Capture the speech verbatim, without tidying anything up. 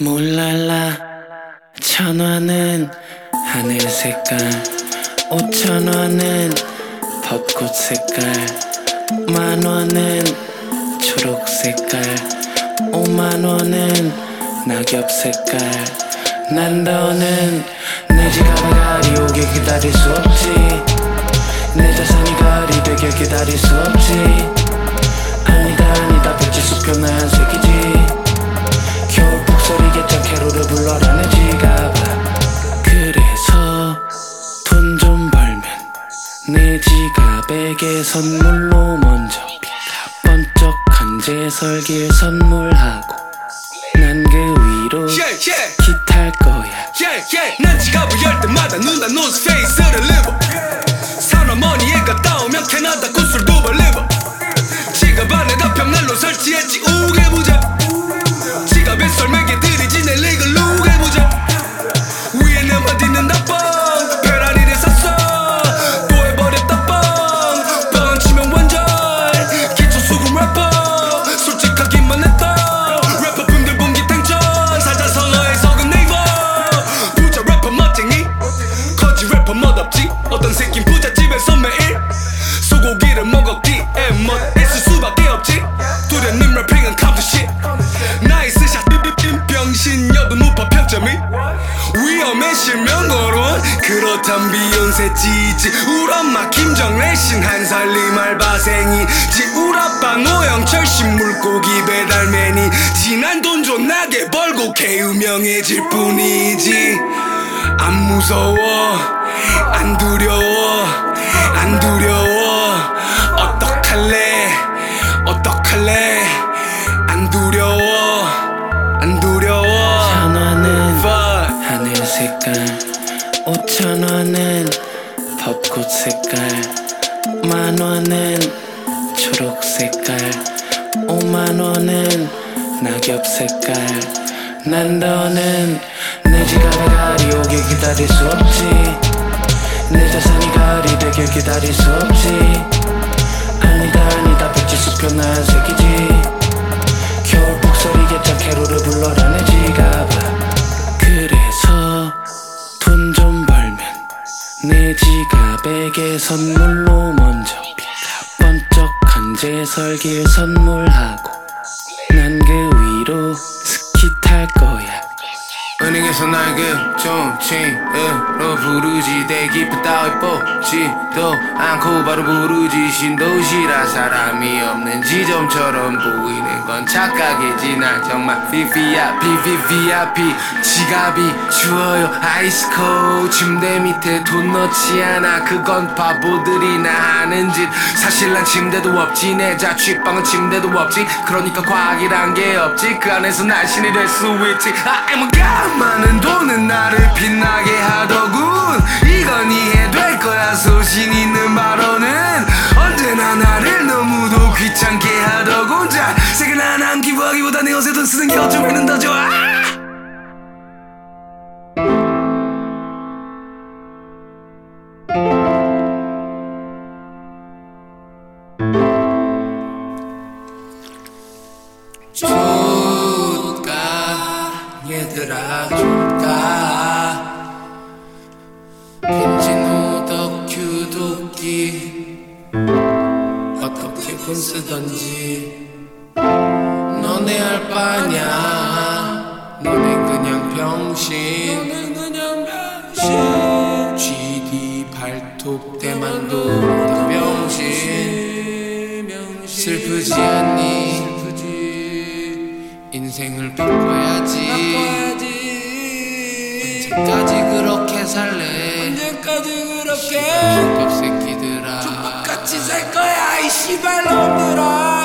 몰랄라 천원은 하늘 색깔, 오천원은 벚꽃 색깔, 만원은 초록 색깔, 오만원은 낙엽 색깔. 난 더는 내 지갑에 가리 오게 기다릴 수 없지. 내 자산이 가리 되게 기다릴 수 없지. 아니다 아니다 백지수 표난 색이지. 겨울 폭설이 겠자 캐롤을 불러라 내 지갑아. 그래서 돈 좀 벌면 내 지갑에게 선물로 먼저 피가 번쩍한 제설길 선물하고 난 그 위로 yeah, yeah. 기탈 거야. yeah, yeah. 난 지갑을 열 때마다 누나 노스페이스를 입어. 사나머니에 갔다 오면 캐나다 구슬 두 벌 입어. 지갑 안에다 벽난로 설치했지 우개부자. 지갑에 썰매개들이 지내 리글 우개부자. 위에 내 마디는 나빵 페라리를 샀어. 또 해버렸다 빵 뻥치면 완전 기초 수금 래퍼. 솔직하기만 했다 래퍼분들 분기 탱천 살자 선어의 속은 네이버. 부자 래퍼 멋쟁이 거지 래퍼 멋없지. 어떤 새낀 부잣집에서 매일 소고기를 먹었기에 멋있을 수밖에 없지. 두려님 래핑은 컴퓨시 나이스 샷 병신여도 무파 평점이 위험해 실명 거론. 그렇단 비욘세 지지 우엄마 김정래신 한살림 알바생이지. 우라빠 노영철 신물고기 배달맨이 지난 돈 존나게 벌고 개유명해질 뿐이지. 안 무서워 안 두려워 안 두려워. 어떡할래 어떡할래 안 두려워 안 두려워. 천원은 Fuck. 하늘 색깔, 오천원은 벚꽃 색깔, 만원은 초록 색깔, 오만원은 낙엽 색깔. 난 더는 내 지갑에 가리 오게 기다릴 수 없지. 내 자산이 가리 되게 기다릴 수 없지. 아니다 아니다 백지수 표난 색이지. 겨울 폭설이 겠자 캐롤을 불러라 내 지갑아. 그래서 돈 좀 벌면 내 지갑에게 선물로 먼저 피가 번쩍한 제설길 선물하고 난 그 위로 스키 탈 거야. 은행에서 날 급종칭으로 부르지. 대기표 따위 뽑지도 않고 바로 부르지. 신도시라 사람이 없는 지점처럼 보이는 건 착각이지. 난 정말 비비야 비비비아피. 지갑이 추워요 아이스코. 침대 밑에 돈 넣지 않아 그건 바보들이나 하는 짓. 사실 난 침대도 없지. 내 자취방은 침대도 없지. 그러니까 과학이란 게 없지. 그 안에서 날씬이 될 수 있지. I am a god. 많은 돈은 나를 빛나게 하더군. 이건 이해될 거야 소신 있는 발언은. 언제나 나를 너무도 귀찮게 하더군. 자 세계 난 안 기부하기보다 내 옷에 돈 쓰는 게 어쩌면은 더 좋아. 좋까 얘들아 좋까. 빈지노 덕큐 도끼 어떻게 돈 쓰던지 너네 알 바냐. 너넨 그냥 병신. 지디 발톱 대만도 다 병신. 슬프지 않니 인생을 바꿔야지. 언제까지 그렇게 살래. 언제까지 그렇게 족밥 새끼들아 족밥같이 살 거야 이 씨발놈들아.